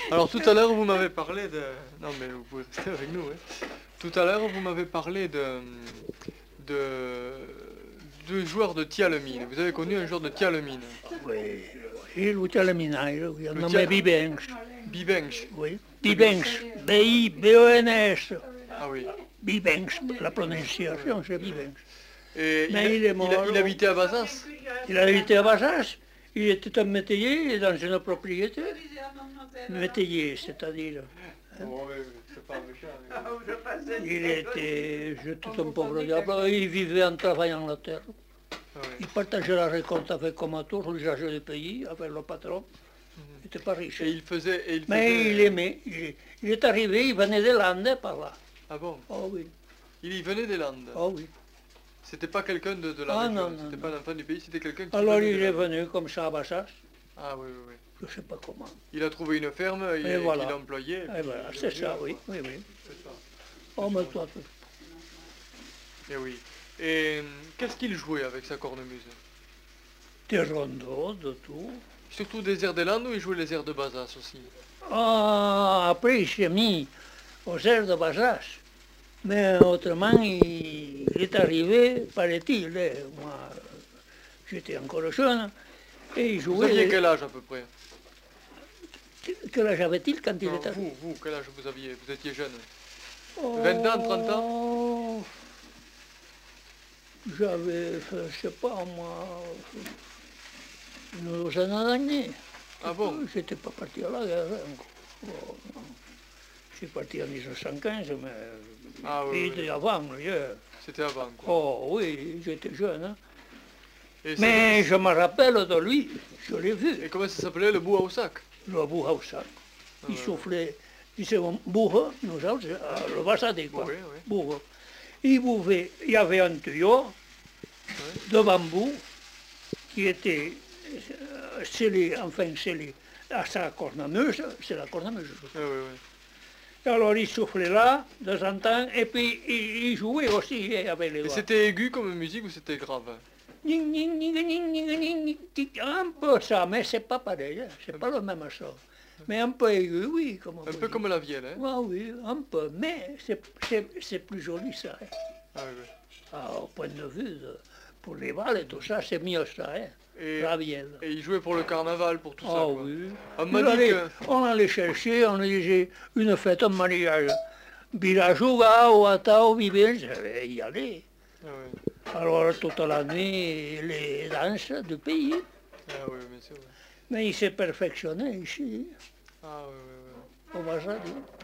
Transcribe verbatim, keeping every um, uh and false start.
Alors tout à l'heure vous m'avez parlé de... Non mais vous pouvez rester avec nous. Hein. Tout à l'heure vous m'avez parlé de... de... de joueurs de Tialemine. Vous avez connu un joueur de Tialemine. Oui, oui, le Tialeminaire, oui, il Le nommé Tia- Bibench. Bibench. Oui, Bibench, B I B E N S. Ah oui. Bibench, la prononciation c'est Bibench. Et Mais il, il est il, mort. il habitait à Bazas. Il a été à Bazas, il était un métayer dans une propriété. Métayer, c'est-à-dire. Oh, oui, oui, c'est pas méchant. Il était, j'étais un pauvre diable, il vivait en travaillant la terre. Ah oui. Il partageait la récolte avec Comato, l'usage du pays, avec le patron. Il n'était pas riche. Et il faisait... Et il Mais faisait- il aimait. Il, il est arrivé, il venait des Landes par là. Ah bon. Oh oui, Il y venait des Landes. oh oui. C'était pas quelqu'un de, de la Ah, région. non, non, C'était non. pas un enfant du pays, c'était quelqu'un qui Alors venait de il la- est venu comme ça à Bassas, Ah oui, oui, oui. je ne sais pas comment. Il a trouvé une ferme il, Et voilà. qu'il a employée. Et voilà, c'est ça, oui, oui, oui. C'est ça. Oh, mais toi, tu- Et oui. Et hum, qu'est-ce qu'il jouait avec sa cornemuse? des rondeaux, de tout. Surtout des airs des Landes ou il jouait les airs de Bazas aussi? Ah, après, il s'est mis aux airs de Bassas. Mais autrement, il, il est arrivé, paraît-il, hein, moi, j'étais encore jeune, et il Vous jouait... aviez quel âge à peu près? Quel âge avait-il quand il Non, est arrivé? vous, vous, quel âge vous aviez? Vous étiez jeune. Oh, vingt ans, trente ans? J'avais, fait, je sais pas moi, une douzaine d'années. Ah bon? J'étais pas parti à la guerre. hein. Oh, non. Je suis parti en mille neuf cent quinze, mais Ah oui, c'était oui. avant. je- C'était avant quoi. Oh oui, j'étais jeune. hein. Et, ça- Mais je me rappelle de lui, je l'ai vu, et comment ça s'appelait le bout au sac? le Buhausa. Il ouais. soufflait, il disait Buha, nous autres, euh, le Vassadi, quoi. Oui, oui. Buha. Il buvait, il y avait un tuyau de bambou qui était euh, scellé, enfin scellé à sa cornemuse, c'est la cornemuse. je Oui, oui, oui. Et alors il soufflait là, de temps en temps, et puis il, il jouait aussi hein, avec les Et doigts. c'était aigu comme musique ou c'était grave? Ning, ning, ning, ning, ning, ning, ning, ting, un peu ça, mais c'est pas pareil, hein, c'est pas le même son. Mais un peu aigu, oui. Comme on Un peut peu dire. comme la vielle, hein? Ah oui, un peu, mais c'est- c'est c'est plus joli ça. hein. Ah, oui, oui. Ah, au point de vue, de- pour les balles et tout ça, c'est mieux ça, hein, Et, la vielle. et il jouait pour le carnaval, pour tout ça. Ah quoi. oui. On m'a Il dit allait- que... On allait chercher, on disait une fête, un mariage. Bilajuga ou Atao, Vivien, j'allais y aller. Ah, oui. Alors toute la nuit, les danses du pays. Ah oui, bien sûr. oui. Mais il s'est perfectionné ici, Ah oui, oui, oui. au Vasari.